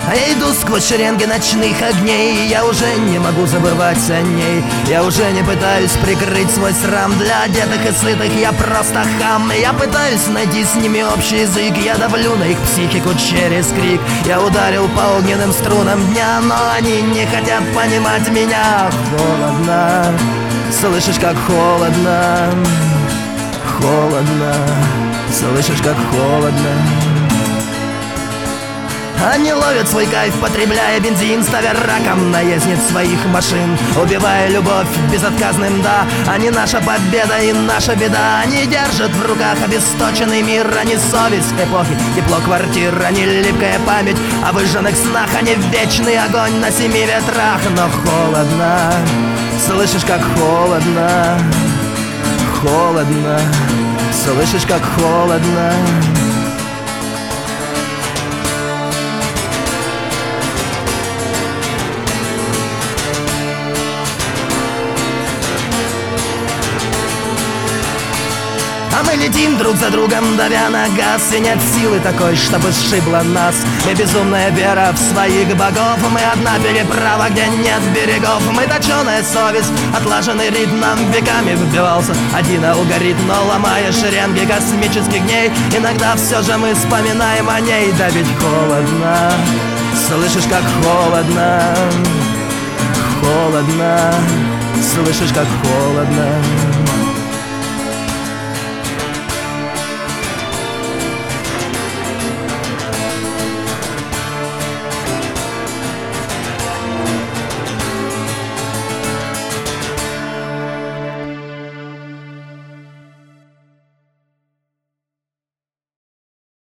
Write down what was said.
А я иду сквозь шеренги ночных огней, я уже не могу забывать о ней. Я уже не пытаюсь прикрыть свой срам. Для одетых и сытых я просто хам. Я пытаюсь найти с ними общий язык. Я давлю на их психику через крик. Я ударил по огненным струнам дня, но они не хотят понимать меня. Холодно, слышишь, как холодно. Холодно, слышишь, как холодно. Они ловят свой кайф, потребляя бензин, ставя раком наездниц своих машин, убивая любовь безотказным «да». Они наша победа и наша беда. Они держат в руках обесточенный мир. Они совесть эпохи, тепло квартир. Они липкая память о выжженных снах. Они вечный огонь на 7 ветрах. Но холодно, слышишь, как холодно. Холодно, слышишь, как холодно. А мы летим друг за другом, давя на газ. И нет силы такой, чтобы сшибла нас. Мы безумная вера в своих богов. Мы одна переправа, где нет берегов. Мы точеная совесть, отлаженный ритм. Нам веками вбивался один алгоритм. Но ломая шеренги космических дней, иногда все же мы вспоминаем о ней. Да ведь холодно, слышишь, как холодно. Холодно, слышишь, как холодно.